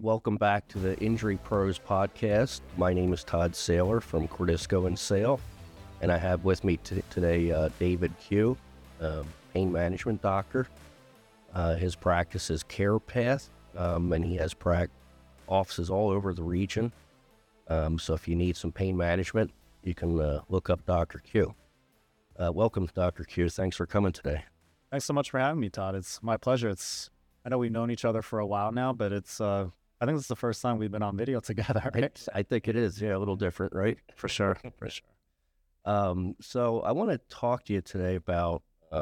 Welcome back to the Injury Pros podcast. My name is Todd Saylor from Cordisco and Sale, and I have with me today David Q, pain management doctor. His practice is CarePath, and he has offices all over the region. So if you need some pain management, you can look up Dr. Q. Welcome, Dr. Q. Thanks for coming today. Thanks so much for having me, Todd. It's my pleasure. I know we've known each other for a while now, but I think it's the first time we've been on video together, right? I think it is, yeah, a little different, right? For sure, for sure. So I want to talk to you today about,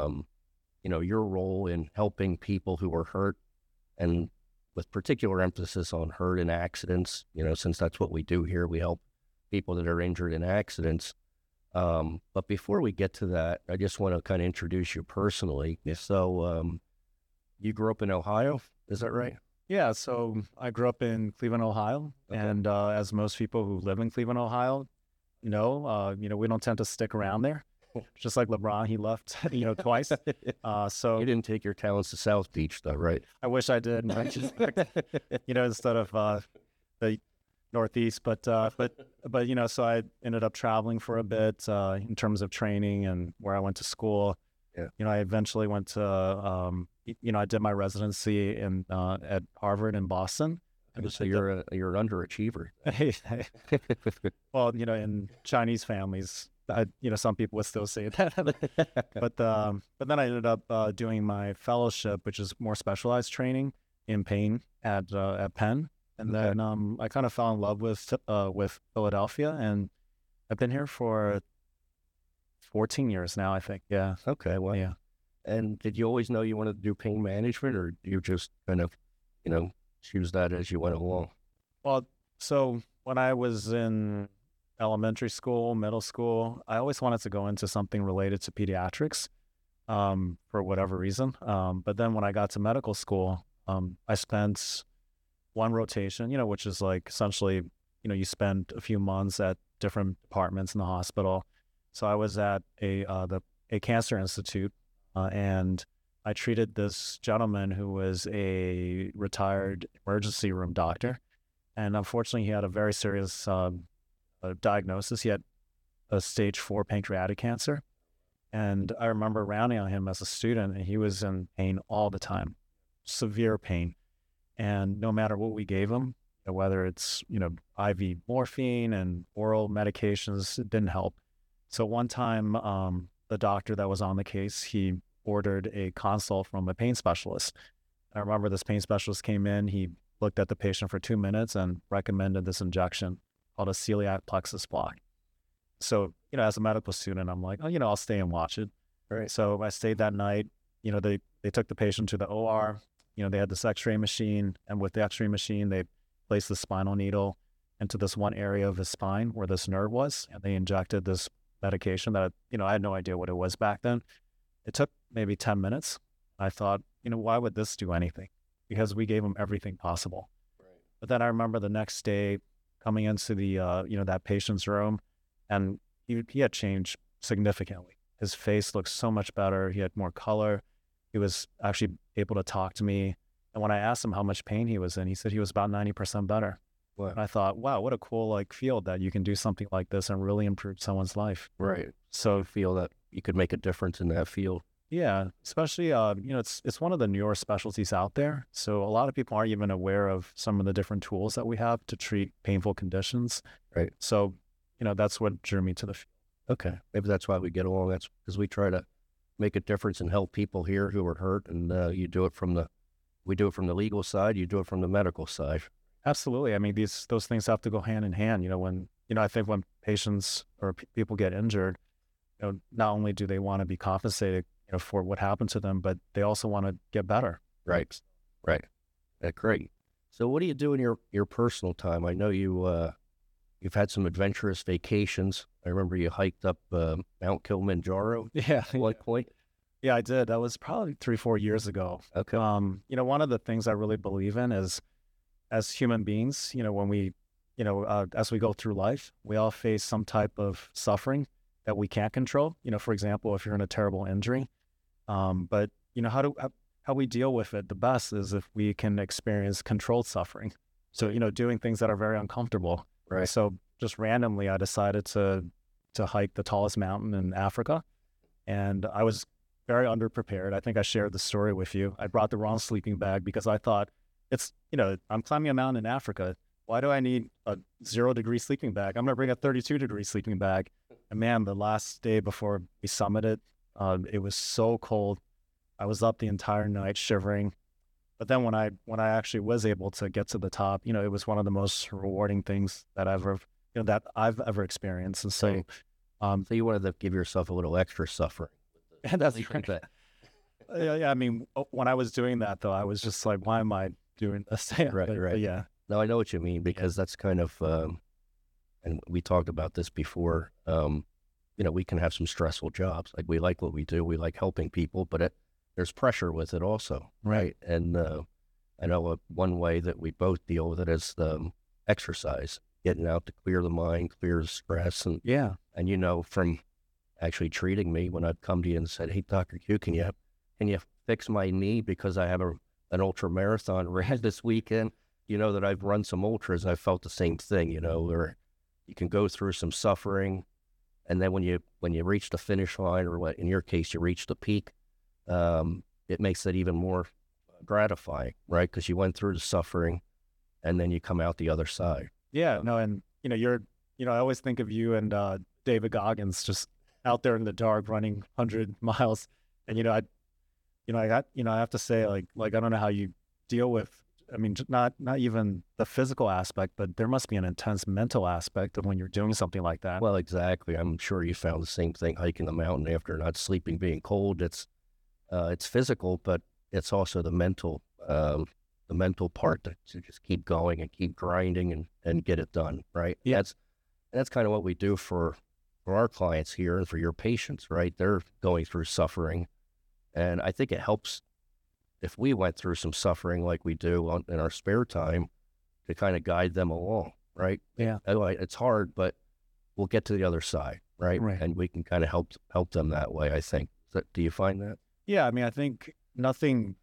your role in helping people who are hurt, and with particular emphasis on hurt in accidents, since that's what we do here. We help people that are injured in accidents. But before we get to that, I just want to kind of introduce you personally. So you grew up in Ohio, is that right? Yeah, so I grew up in Cleveland, Ohio, Okay. and as most people who live in Cleveland, Ohio know, we don't tend to stick around there. Just like LeBron, he left, twice. So You didn't take your talents to South Beach, though, right? I wish I did, instead of the Northeast. But so I ended up traveling for a bit in terms of training and where I went to school. Yeah. I eventually went to, I did my residency at Harvard in Boston. So you're an underachiever. Well, in Chinese families, some people would still say that. But then I ended up doing my fellowship, which is more specialized training in pain at Penn. And then I kind of fell in love with Philadelphia, and I've been here for 14 years now, I think. Yeah. Okay, well, Yeah. And did you always know you wanted to do pain management, or do you just kind of, choose that as you went along? Well, so when I was in elementary school, middle school, I always wanted to go into something related to pediatrics for whatever reason. But then when I got to medical school, I spent one rotation, which is like essentially, you spend a few months at different departments in the hospital. So I was at a cancer institute, and I treated this gentleman who was a retired emergency room doctor. And unfortunately, he had a very serious diagnosis. He had a stage 4 pancreatic cancer. And I remember rounding on him as a student, and he was in pain all the time, severe pain. And no matter what we gave him, whether it's, IV morphine and oral medications, it didn't help. So one time, the doctor that was on the case, he ordered a consult from a pain specialist. I remember this pain specialist came in, he looked at the patient for 2 minutes and recommended this injection called a celiac plexus block. So, as a medical student, I'm like, I'll stay and watch it. Right. So I stayed that night. They took the patient to the OR. They had this x-ray machine, and with the x-ray machine, they placed the spinal needle into this one area of his spine where this nerve was, and they injected this medication that, I had no idea what it was back then. It took maybe 10 minutes. I thought, why would this do anything? Because we gave him everything possible. Right. But then I remember the next day coming into the, that patient's room, and he had changed significantly. His face looked so much better. He had more color. He was actually able to talk to me. And when I asked him how much pain he was in, he said he was about 90% better. Wow. And I thought, wow, what a cool field that you can do something like this and really improve someone's life. Right. So I feel that you could make a difference in that field. yeah, especially, it's one of the newer specialties out there. So a lot of people aren't even aware of some of the different tools that we have to treat painful conditions. Right. So, that's what drew me to the field. Okay. Maybe that's why we get along. That's because we try to make a difference and help people here who are hurt. And we do it from the legal side. You do it from the medical side. Absolutely. I mean, those things have to go hand in hand. I think when patients or people get injured, not only do they want to be compensated, for what happened to them, but they also want to get better. Right. Right. Great. So what do you do in your personal time? I know you've had some adventurous vacations. I remember you hiked up Mount Kilimanjaro Yeah. at one point. Yeah, I did. That was probably 3-4 years ago. Okay. One of the things I really believe in is, as human beings, when we, as we go through life, we all face some type of suffering that we can't control. For example, if you're in a terrible injury, but how we deal with it the best is if we can experience controlled suffering. So, doing things that are very uncomfortable. Right. So just randomly, I decided to hike the tallest mountain in Africa. And I was very underprepared. I think I shared the story with you. I brought the wrong sleeping bag because I thought I'm climbing a mountain in Africa. Why do I need a 0-degree sleeping bag? I'm going to bring a 32-degree sleeping bag. And man, the last day before we summited, it was so cold. I was up the entire night shivering. But then when I actually was able to get to the top, it was one of the most rewarding things that I've ever experienced. And so, So you wanted to give yourself a little extra suffering. and that's right. Yeah. I mean, when I was doing that though, I was just like, why am I doing this? Right. But yeah. No, I know what you mean, because that's kind of, and we talked about this before. We can have some stressful jobs. Like, we like what we do. We like helping people, but there's pressure with it also. Right. And I know one way that we both deal with it is exercise, getting out to clear the mind, clear the stress. And Yeah. and from actually treating me, when I've come to you and said, hey, Dr. Q, can you fix my knee because I have an ultra marathon race this weekend? That I've run some ultras. I've felt the same thing, where you can go through some suffering, and then when you reach the finish line, or in your case, you reach the peak, it makes it even more gratifying, right? Because you went through the suffering, and then you come out the other side. Yeah. No, and I always think of you and David Goggins just out there in the dark running 100 miles, and I have to say, like I don't know how you deal with. I mean, not even the physical aspect, but there must be an intense mental aspect of when you're doing something like that. Well, exactly. I'm sure you found the same thing hiking the mountain after not sleeping, being cold. It's physical, but it's also the mental part to just keep going and keep grinding and get it done, right? Yeah. That's kind of what we do for our clients here and for your patients, right? They're going through suffering, and I think it helps if we went through some suffering like we do in our spare time, to kind of guide them along, right? Yeah. It's hard, but we'll get to the other side, right? Right. And we can kind of help them that way, I think. Do you find that? Yeah. I mean, I think nothing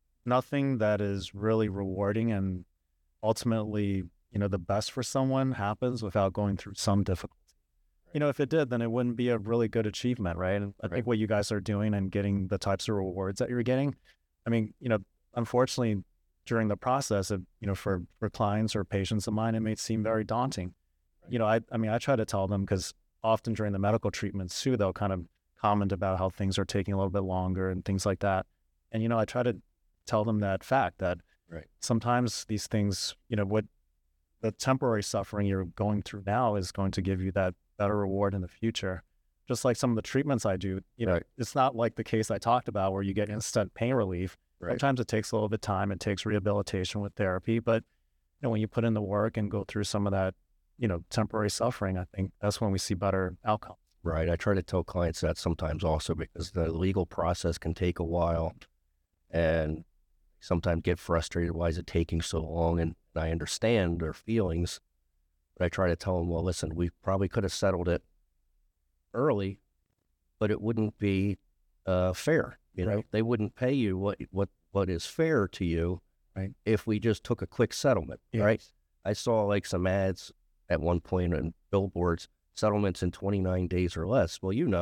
that is really rewarding and ultimately, the best for someone happens without going through some difficulty. If it did, then it wouldn't be a really good achievement, right? And I think what you guys are doing and getting the types of rewards that you're getting, I mean, unfortunately, during the process of, for clients or patients of mine, it may seem very daunting. I try to tell them, because often during the medical treatments too, they'll kind of comment about how things are taking a little bit longer and things like that. And, I try to tell them that fact that sometimes these things, what the temporary suffering you're going through now is going to give you that better reward in the future. Just like some of the treatments I do, it's not like the case I talked about where you get instant pain relief. Right. Sometimes it takes a little bit of time. It takes rehabilitation with therapy. But when you put in the work and go through some of that, temporary suffering, I think that's when we see better outcomes. Right. I try to tell clients that sometimes also, because the legal process can take a while, and sometimes get frustrated. Why is it taking so long? And I understand their feelings, but I try to tell them, well, listen, we probably could have settled it early, but it wouldn't be fair. Right. They wouldn't pay you what is fair to you, right, if we just took a quick settlement. Yes. Right. I saw like some ads at one point in billboards, settlements in 29 days or less. Well, you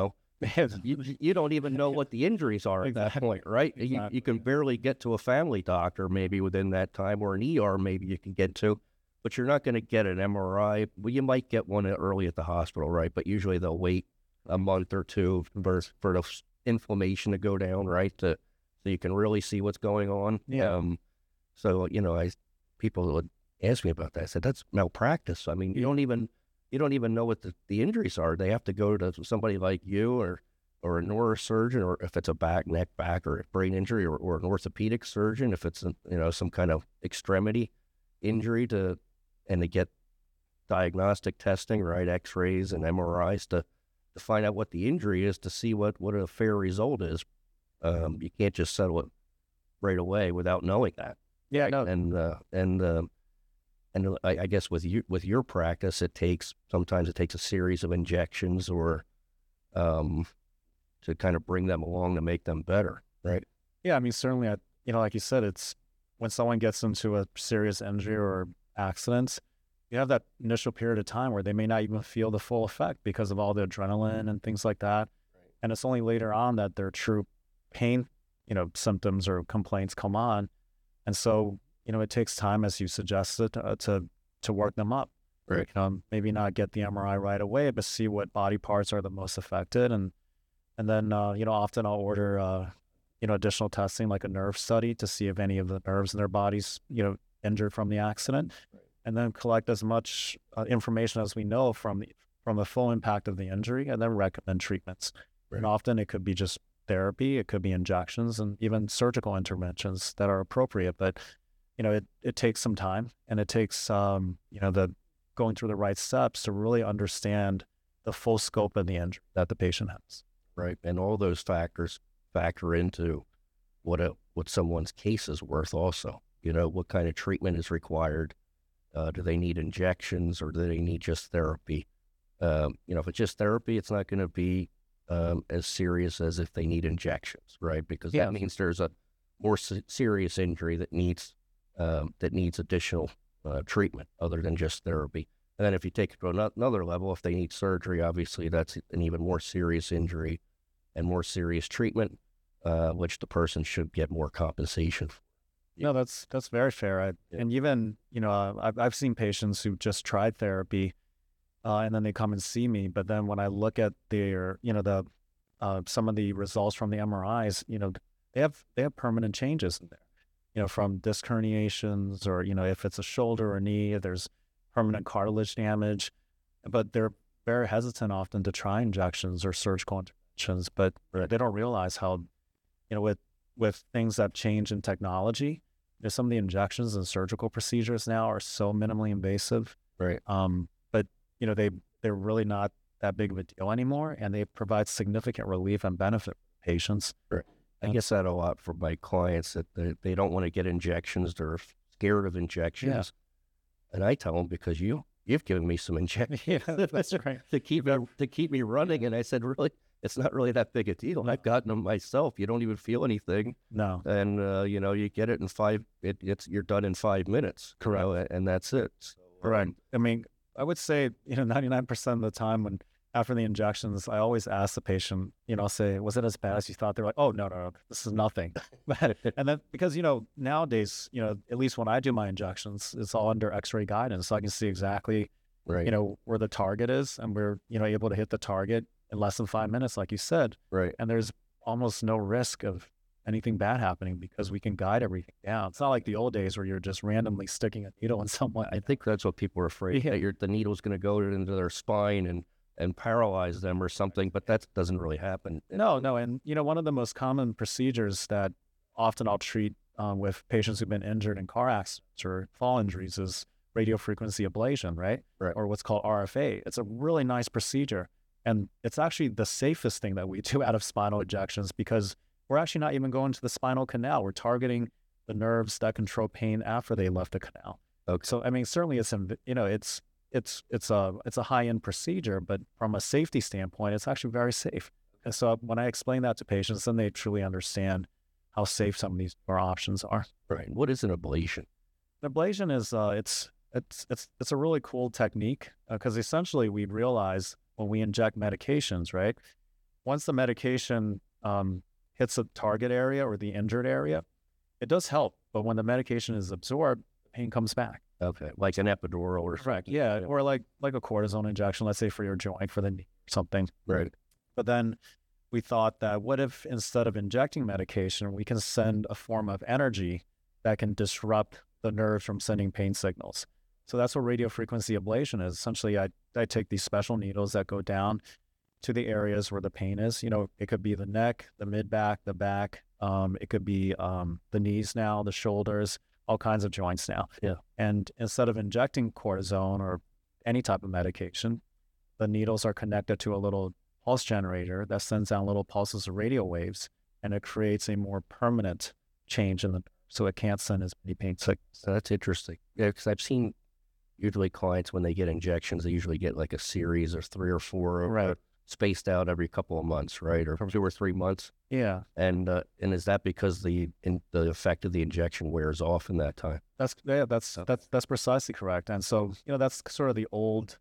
don't even know what the injuries are at that point, right? Exactly. You can barely get to a family doctor maybe within that time, or an ER maybe you can get to, but you're not going to get an MRI. Well, you might get one early at the hospital, right? But usually they'll wait a month or two for the inflammation to go down, right? So you can really see what's going on. Yeah. People would ask me about that. I said, that's malpractice. I mean, you don't even know what the injuries are. They have to go to somebody like you or a neurosurgeon, or if it's a neck, back, or a brain injury, or an orthopedic surgeon, if it's some kind of extremity injury, to get diagnostic testing, right? X-rays and MRIs to find out what the injury is, to see what a fair result is. You can't just settle it right away without knowing that. Yeah, right? no. And I guess with your practice, sometimes it takes a series of injections or to kind of bring them along to make them better, right? Yeah, I mean, certainly, like you said, it's when someone gets into a serious injury or accidents, you have that initial period of time where they may not even feel the full effect because of all the adrenaline and things like that. Right. And it's only later on that their true pain, symptoms or complaints come on. And so, it takes time, as you suggested, to work them up. Right. Maybe not get the MRI right away, but see what body parts are the most affected. And then, often I'll order, additional testing like a nerve study to see if any of the nerves in their bodies, injured from the accident. Right. And then collect as much information as we know from the full impact of the injury, and then recommend treatments. Right. And often it could be just therapy, it could be injections, and even surgical interventions that are appropriate. But it takes some time, and it takes the going through the right steps to really understand the full scope of the injury that the patient has. Right, and all those factors factor into what someone's case is worth. Also, what kind of treatment is required. Do they need injections, or do they need just therapy? If it's just therapy, it's not going to be as serious as if they need injections, right? Because that means there's a more serious injury that needs additional treatment other than just therapy. And then if you take it to another level, if they need surgery, obviously that's an even more serious injury and more serious treatment, which the person should get more compensation for. No, that's very fair. And even, I've seen patients who just tried therapy, and then they come and see me. But then when I look at their, some of the results from the MRIs, they have permanent changes in there, from disc herniations, or, if it's a shoulder or knee, there's permanent cartilage damage. But they're very hesitant often to try injections or surgical interventions. But they don't realize how, with things that change in technology, some of the injections and surgical procedures now are so minimally invasive. Right. But they're really not that big of a deal anymore, and they provide significant relief and benefit for patients. Right. I get that a lot from my clients, that they don't want to get injections. They're scared of injections. Yeah. And I tell them, because you've given me some injections. Yeah, that's right. to keep me running. And I said, really, it's not really that big a deal. I've gotten them myself. You don't even feel anything. No. And, you get it in you're done in 5 minutes. Correct. And that's it. So, correct. I mean, I would say, 99% of the time after the injections, I always ask the patient, I'll say, was it as bad as you thought? They're like, oh, no, this is nothing. And then, because, nowadays, at least when I do my injections, it's all under x-ray guidance. So I can see exactly, right. Where the target is, and we're, able to hit the target in less than 5 minutes, like you said. Right. And there's almost no risk of anything bad happening because we can guide everything down. It's not like the old days where you're just randomly sticking a needle in someone. I think that's what people are afraid, that the needle's going to go into their spine and paralyze them or something, but that doesn't really happen. No. And, one of the most common procedures that often I'll treat with patients who've been injured in car accidents or fall injuries is radiofrequency ablation, right? Right. Or what's called RFA. It's a really nice procedure. And it's actually the safest thing that we do out of spinal injections, because we're actually not even going to the spinal canal. We're targeting the nerves that control pain after they left the canal. Okay. So, I mean, certainly it's a high-end procedure, but from a safety standpoint, it's actually very safe. And so when I explain that to patients, then they truly understand how safe some of these more options are. Right. What is an ablation? An ablation is it's a really cool technique, because essentially we realize when we inject medications, right? Once the medication hits a target area or the injured area, it does help. But when the medication is absorbed, the pain comes back. Okay, like an epidural or correct, yeah, or like a cortisone injection, let's say for your joint, for the knee or something. Right. But then we thought that what if instead of injecting medication, we can send a form of energy that can disrupt the nerves from sending pain signals. So that's what radiofrequency ablation is. Essentially, I take these special needles that go down to the areas where the pain is. It could be the neck, the mid-back, the back. It could be the knees now, the shoulders, all kinds of joints now. Yeah. And instead of injecting cortisone or any type of medication, the needles are connected to a little pulse generator that sends out little pulses of radio waves, and it creates a more permanent change in the nerve, so it can't send as many pain signals. So that's interesting. Yeah, because I've seen usually clients, when they get injections, they usually get like a series of 3 or 4 of Right. spaced out every couple of months, right, or 2 or 3 months. Yeah, And is that because the effect of the injection wears off in that time? that's precisely correct. And so, that's sort of the old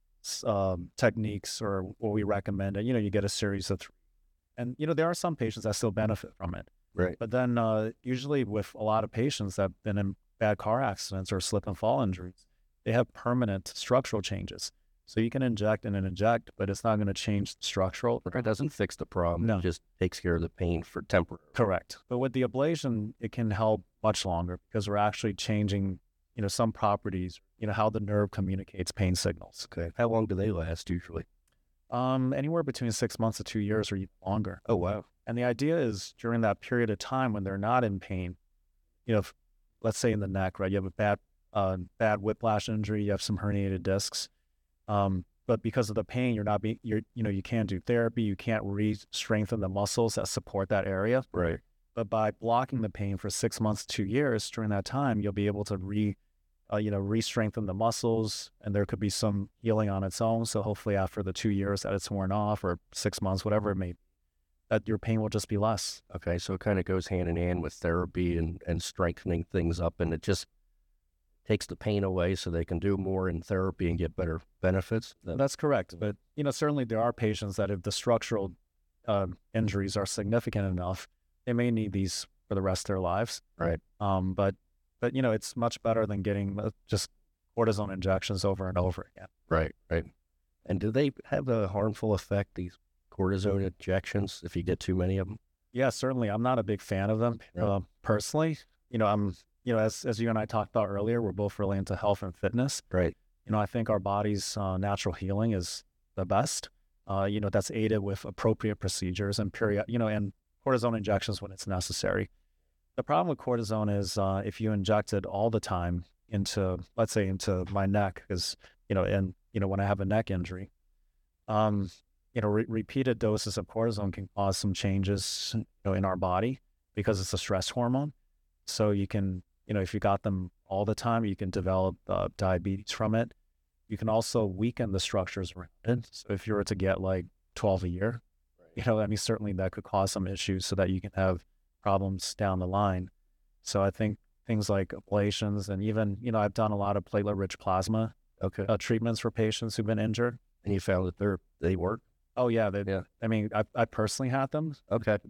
techniques or what we recommend. And, you get a series of three. And, there are some patients that still benefit from it. Right. But then usually with a lot of patients that have been in bad car accidents or slip and fall injuries, they have permanent structural changes. So you can inject and inject, but it's not going to change the structural. It doesn't fix the problem. No. It just takes care of the pain for temporary. Correct. But with the ablation, it can help much longer because we're actually changing, some properties, how the nerve communicates pain signals. Okay. How long do they last usually? Anywhere between 6 months to 2 years or even longer. Oh, wow. And the idea is during that period of time when they're not in pain, if, let's say in the neck, right, you have a bad whiplash injury, you have some herniated discs, but because of the pain, you can't do therapy, you can't re-strengthen the muscles that support that area. Right. But by blocking the pain for 6 months to 2 years, during that time, you'll be able to re-strengthen the muscles, and there could be some healing on its own. So hopefully after the 2 years that it's worn off, or 6 months, whatever it may be, that your pain will just be less. Okay, so it kind of goes hand in hand with therapy and strengthening things up, and it just takes the pain away so they can do more in therapy and get better benefits. That's correct. But, certainly there are patients that if the structural injuries are significant enough, they may need these for the rest of their lives. Right. But it's much better than getting just cortisone injections over and over again. Right. And do they have a harmful effect, these cortisone injections, if you get too many of them? Yeah, certainly. I'm not a big fan of them personally. I'm, as you and I talked about earlier, we're both really into health and fitness. Right. I think our body's natural healing is the best. That's aided with appropriate procedures and and cortisone injections when it's necessary. The problem with cortisone is if you inject it all the time into, let's say, into my neck, because, when I have a neck injury, repeated doses of cortisone can cause some changes, in our body because it's a stress hormone. So you can, if you got them all the time, you can develop diabetes from it. You can also weaken the structures around it. So if you were to get like 12 a year, certainly that could cause some issues so that you can have problems down the line. So I think things like ablations and even, I've done a lot of platelet-rich plasma treatments for patients who've been injured. And you found that they work? Oh yeah, I personally had them. Okay.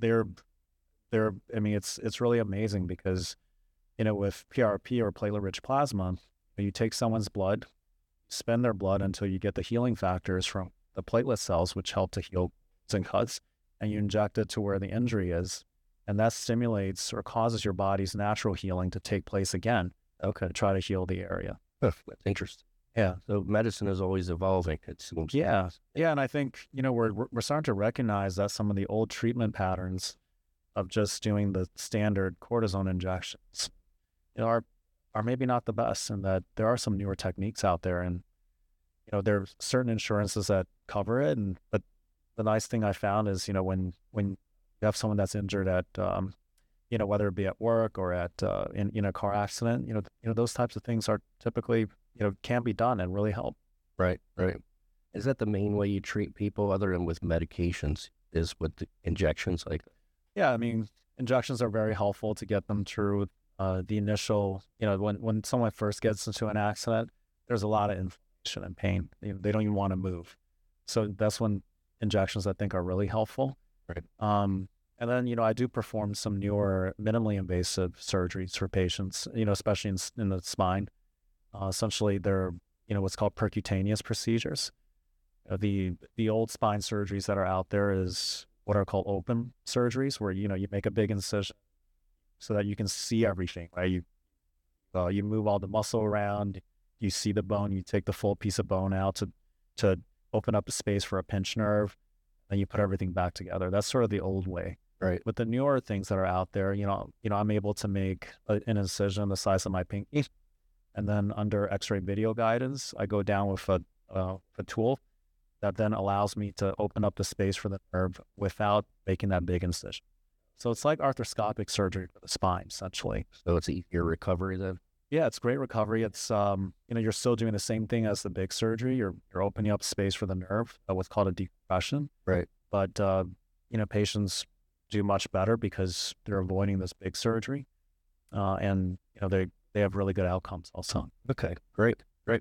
It's really amazing because, with PRP or platelet-rich plasma, you take someone's blood, spend their blood until you get the healing factors from the platelet cells, which help to heal and cuts, and you inject it to where the injury is. And that stimulates or causes your body's natural healing to take place again. Okay. To try to heal the area. That's interesting. Yeah. So medicine is always evolving, it seems. Yeah. Yeah. And I think, we're starting to recognize that some of the old treatment patterns of just doing the standard cortisone injections, are maybe not the best, and that there are some newer techniques out there. And, there are certain insurances that cover it. But the nice thing I found is, when you have someone that's injured at, whether it be at work or at in a car accident, those types of things are typically, can be done and really help. Right. Is that the main way you treat people other than with medications, is with the injections like that? Yeah, injections are very helpful to get them through the initial, when someone first gets into an accident, there's a lot of inflammation and pain. They don't even want to move. So that's when injections, I think, are really helpful. Right. And then, I do perform some newer minimally invasive surgeries for patients, especially in the spine. Essentially, they're, what's called percutaneous procedures. The old spine surgeries that are out there is what are called open surgeries, where, you make a big incision so that you can see everything, right? You move all the muscle around, you see the bone, you take the full piece of bone out to open up the space for a pinch nerve, and you put everything back together. That's sort of the old way. Right. With the newer things that are out there, I'm able to make an incision the size of my pinky, and then under X-ray video guidance, I go down with a tool that then allows me to open up the space for the nerve without making that big incision. So it's like arthroscopic surgery for the spine, essentially. So it's easier recovery then? Yeah, it's great recovery. It's you're still doing the same thing as the big surgery. You're opening up space for the nerve, what's called a decompression. Right. But patients do much better because they're avoiding this big surgery, and they have really good outcomes also. Okay, great, great.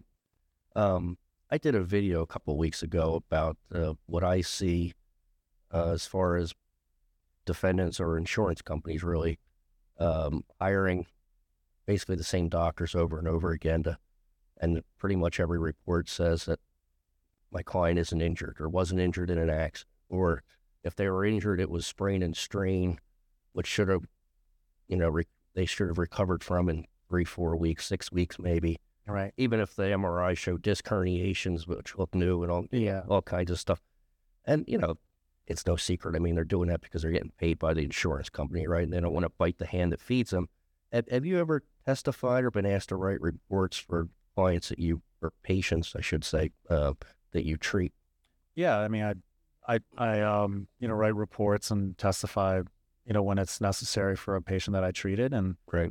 I did a video a couple of weeks ago about what I see as far as defendants or insurance companies really hiring basically the same doctors over and over again and pretty much every report says that my client isn't injured or wasn't injured in an accident, or if they were injured, it was sprain and strain, which should have, they should have recovered from in 3-4 weeks, 6 weeks maybe. Right. Even if the MRI showed disc herniations, which look new and all kinds of stuff. And, it's no secret. I mean, they're doing that because they're getting paid by the insurance company, right? And they don't want to bite the hand that feeds them. Have you ever testified or been asked to write reports for clients or patients, I should say, that you treat? Yeah, I mean, I write reports and testify, when it's necessary for a patient that I treated, and right.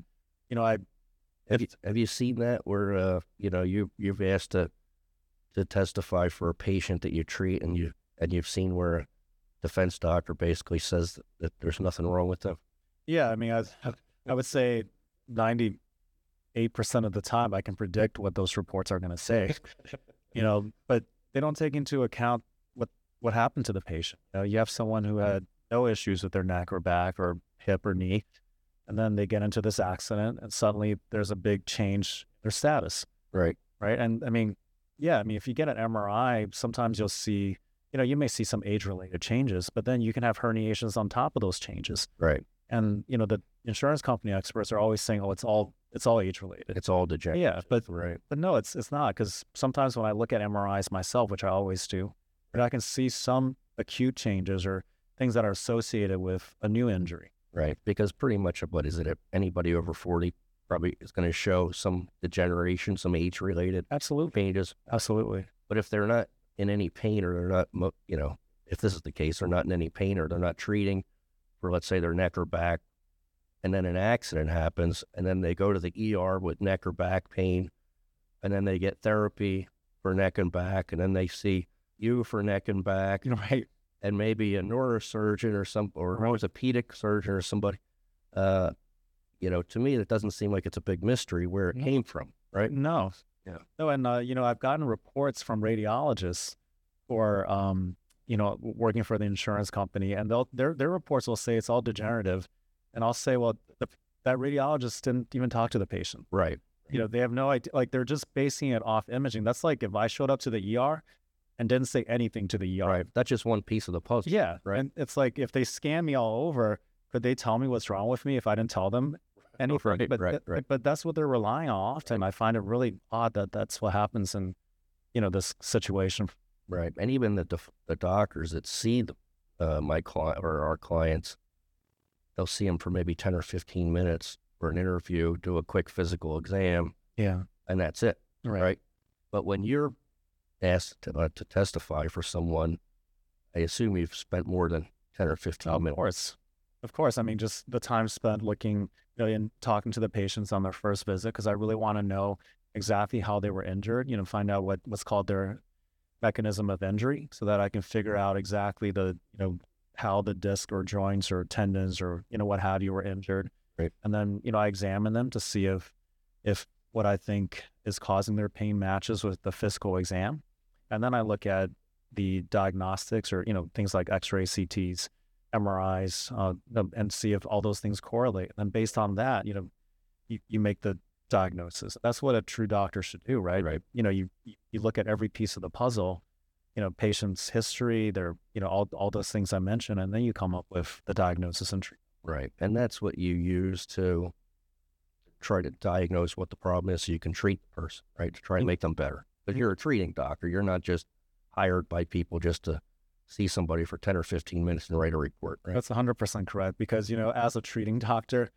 Have you seen that where you've asked to testify for a patient that you treat, and you've seen where a defense doctor basically says that there's nothing wrong with them? Yeah, I mean, I would say 98% of the time I can predict what those reports are going to say, but they don't take into account what happened to the patient. You have someone who had no issues with their neck or back or hip or knee, and then they get into this accident and suddenly there's a big change in their status. Right. Right. And I mean, if you get an MRI, sometimes you'll see, you may see some age-related changes, but then you can have herniations on top of those changes. Right. And, the insurance company experts are always saying, oh, it's all age-related. It's all degenerative. Yeah. Right. But no, it's not, because sometimes when I look at MRIs myself, which I always do, I can see some acute changes or things that are associated with a new injury. Right. Because pretty much anybody over 40 probably is going to show some degeneration, some age-related changes. Absolutely. But if they're not in any pain, or they're not, if this is the case, they're not in any pain, or they're not treating for, let's say, their neck or back, and then an accident happens, and then they go to the ER with neck or back pain, and then they get therapy for neck and back, and then they see you for neck and back, right, and maybe a neurosurgeon or an orthopedic surgeon or somebody. To me, it doesn't seem like it's a big mystery where it came from, right? No. Yeah. No, and I've gotten reports from radiologists or working for the insurance company, and their reports will say it's all degenerative, and I'll say, well, that radiologist didn't even talk to the patient. Right. They have no idea. Like, they're just basing it off imaging. That's like if I showed up to the ER and didn't say anything to the ER. Right. That's just one piece of the puzzle. Yeah. Right. And it's like, if they scan me all over, could they tell me what's wrong with me if I didn't tell them anything? Right. But that's what they're relying on often. I find it really odd that that's what happens in, this situation. Right. And even the doctors that see my client or our clients, they'll see them for maybe 10 or 15 minutes for an interview, do a quick physical exam. Yeah. And that's it. Right. But when you're asked to testify for someone, I assume you've spent more than 10 or 15 minutes. Of course. I mean, just the time spent looking, and talking to the patients on their first visit, because I really want to know exactly how they were injured, find out what's called their mechanism of injury, so that I can figure out exactly how the disc or joints or tendons or, what have you were injured. Right. And then, I examine them to see if what I think is causing their pain matches with the physical exam. And then I look at the diagnostics or, things like X-ray, CTs, MRIs, and see if all those things correlate. And based on that, you make the diagnosis. That's what a true doctor should do, right? Right. You look at every piece of the puzzle, patient's history, their, all those things I mentioned, and then you come up with the diagnosis and treatment. Right. And that's what you use to try to diagnose what the problem is so you can treat the person, right? To try to make them better. But you're a treating doctor. You're not just hired by people just to see somebody for 10 or 15 minutes and write a report, right? That's 100% correct. Because, as a treating doctor,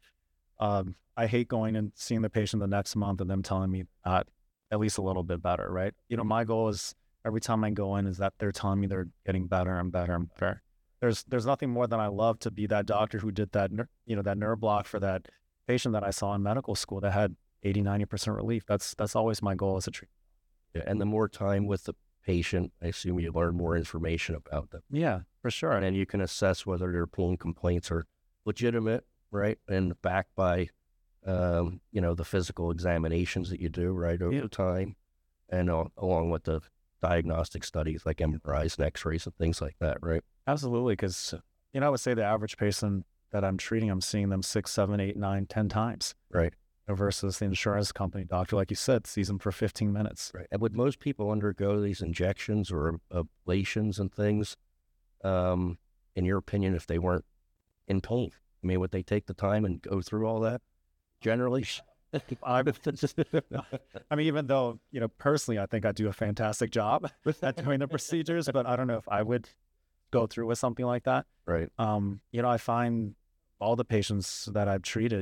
I hate going and seeing the patient the next month and them telling me at least a little bit better, right? My goal is every time I go in is that they're telling me they're getting better and better and better. There's nothing more than I love to be that doctor who did that, that nerve block for that patient that I saw in medical school that had 80, 90% relief. That's always my goal as a treatment. Yeah, and the more time with the patient, I assume you learn more information about them. Yeah, for sure. And then you can assess whether their pain complaints are legitimate, right? And backed by, the physical examinations that you do, right, over time, and along with the diagnostic studies like MRIs and X-rays and things like that, right? Absolutely, because I would say the average patient that I'm treating, I'm seeing them 6, 7, 8, 9, 10 times. Right. Versus the insurance company doctor, like you said, sees them for 15 minutes. Right. And would most people undergo these injections or ablations and things, in your opinion, if they weren't in pain? I mean, would they take the time and go through all that generally? I mean, even though, personally, I think I do a fantastic job at doing the procedures, but I don't know if I would go through with something like that. Right. I find all the patients that I've treated,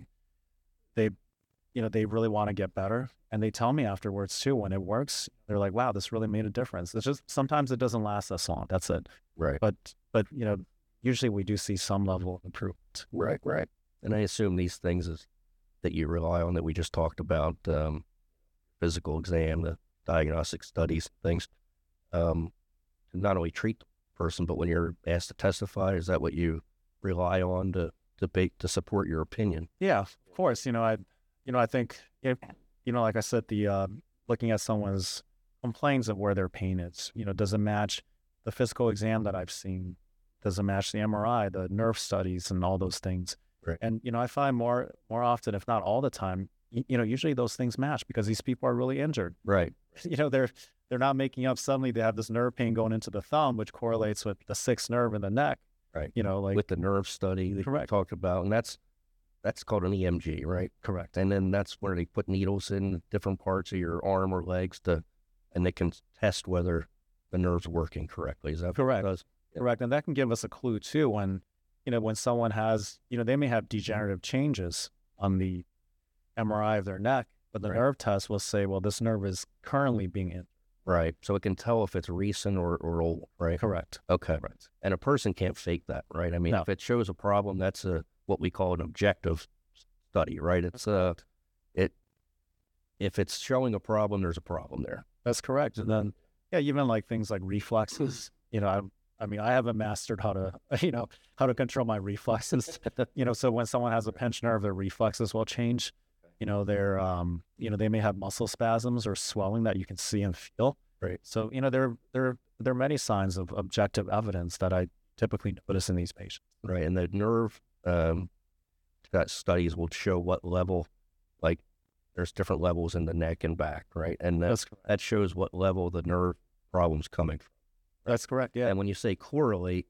they really want to get better. And they tell me afterwards too, when it works, they're like, wow, this really made a difference. It's just, sometimes it doesn't last as long. That's it. Right. But, usually we do see some level of improvement. Right. And I assume these things that you rely on that we just talked about, physical exam, the diagnostic studies, things, to not only treat the person, but when you're asked to testify, is that what you rely on to debate, to support your opinion? Yeah, of course. I think, like I said, the looking at someone's complaints of where their pain is, does it match the physical exam that I've seen? Does it match the MRI, the nerve studies, and all those things? Right. And, I find more often, if not all the time, usually those things match because these people are really injured. Right. They're not making up. Suddenly they have this nerve pain going into the thumb, which correlates with the sixth nerve in the neck. Right. Like with the nerve study that you talked about. And that's called an EMG, right? Correct. And then that's where they put needles in different parts of your arm or legs and they can test whether the nerve's working correctly. Is that correct? Yeah. Correct. And that can give us a clue too when someone has, they may have degenerative changes on the MRI of their neck, but the nerve test will say, well, this nerve is currently being injured. Right. So it can tell if it's recent or old, right? Correct. Okay. Right. And a person can't fake that, right? I mean, No. If it shows a problem, that's what we call an objective study, right? It's if it's showing a problem, there's a problem there. That's correct. And then, even like things like reflexes, I haven't mastered how to control my reflexes, so when someone has a pinched nerve, their reflexes will change. They may have muscle spasms or swelling that you can see and feel. Right. So, there are many signs of objective evidence that I typically notice in these patients. Right. And the nerve that studies will show what level, like there's different levels in the neck and back, right? And that shows what level the nerve problem's coming from. That's correct. Yeah. And when you say correlate,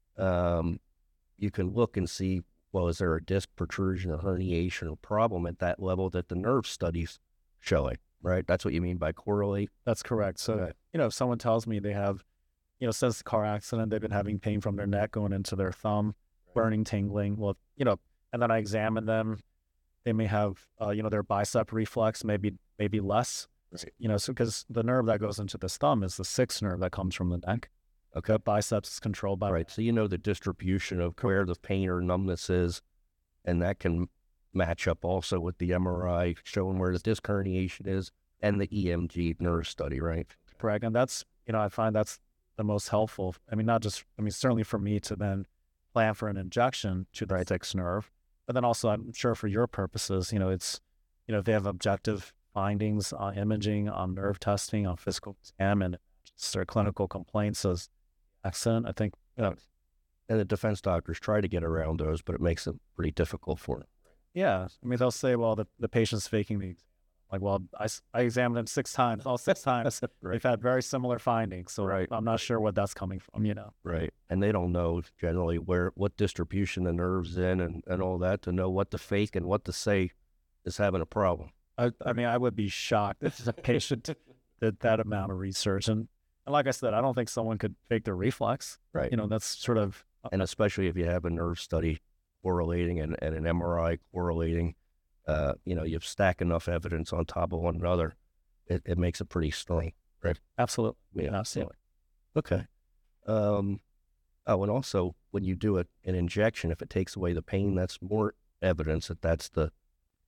you can look and see, well, is there a disc protrusion or herniation or problem at that level that the nerve study's showing, right? That's what you mean by correlate? That's correct. So, if someone tells me they have, since the car accident, they've been having pain from their neck going into their thumb, burning, tingling, well, and then I examine them, they may have, their bicep reflex, maybe less, right. So because the nerve that goes into the thumb is the sixth nerve that comes from the neck. Okay. Biceps is controlled by. Right. So the distribution of where the pain or numbness is, and that can match up also with the MRI showing where the disc herniation is and the EMG nerve study, right? Correct. And that's, I find that's the most helpful. Certainly for me to then plan for an injection to the sixth nerve, but then also I'm sure for your purposes, it's, if they have objective findings on imaging, on nerve testing, on physical exam, and their clinical complaints as accident, I think. And the defense doctors try to get around those, but it makes it pretty difficult for them. Yeah. They'll say, well, the patient's faking the exam. Like, well, I examined him 6 times, all 6 times. Right. They've had very similar findings. So I'm not sure what that's coming from, Right. And they don't know generally what distribution the nerve's in and all that to know what to fake and what to say is having a problem. I would be shocked if a patient did that amount of research. And like I said, I don't think someone could fake their reflex. Right. That's sort of. And especially if you have a nerve study correlating and an MRI correlating, you have enough evidence on top of one another, it makes it pretty strong. Right. Absolutely. Yeah. Absolutely. Okay. And also when you do an injection, if it takes away the pain, that's more evidence that that's the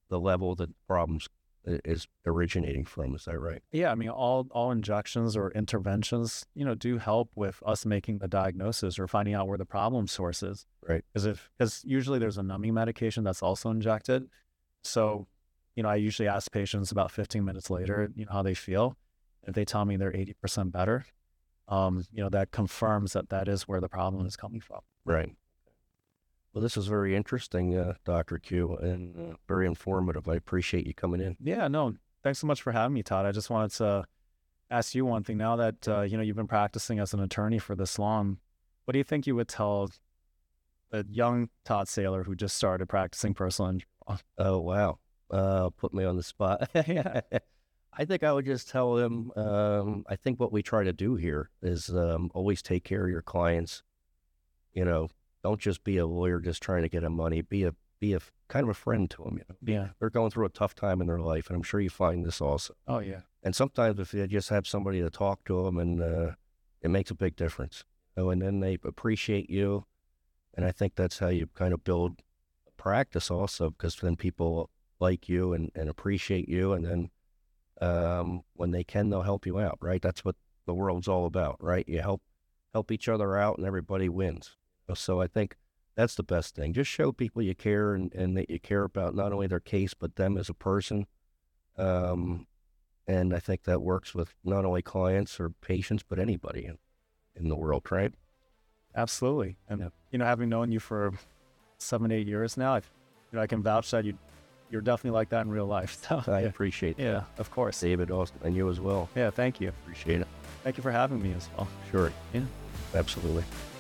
the level that problems is originating from. Is that right? Yeah, I mean, all injections or interventions, do help with us making the diagnosis or finding out where the problem source is. Right. Because usually there's a numbing medication that's also injected. So, I usually ask patients about 15 minutes later, how they feel. If they tell me they're 80% better, that confirms that is where the problem is coming from. Right. Well, this is very interesting, Dr. Q, and very informative. I appreciate you coming in. Yeah, no, thanks so much for having me, Todd. I just wanted to ask you one thing. Now that, you've been practicing as an attorney for this long, what do you think you would tell a young Todd Saylor who just started practicing personal injury law? Oh, wow. Put me on the spot. Yeah. I think I would just tell him, I think what we try to do here is always take care of your clients. Don't just be a lawyer just trying to get them money. Be a kind of a friend to them. Yeah. They're going through a tough time in their life, and I'm sure you find this also. Oh, yeah. And sometimes if you just have somebody to talk to them, and it makes a big difference. And then they appreciate you, and I think that's how you kind of build practice also, because then people like you and appreciate you, and then when they can, they'll help you out, right? That's what the world's all about, right? You help each other out, and everybody wins. So I think that's the best thing. Just show people you care, and that you care about not only their case, but them as a person. And I think that works with not only clients or patients, but anybody in the world, right? Absolutely. And, having known you for 7-8 years now, I can vouch that you're definitely like that in real life. So, I appreciate that. Yeah, of course. David, Austin, and you as well. Yeah, thank you. Appreciate it. Thank you for having me as well. Sure. Yeah. Absolutely.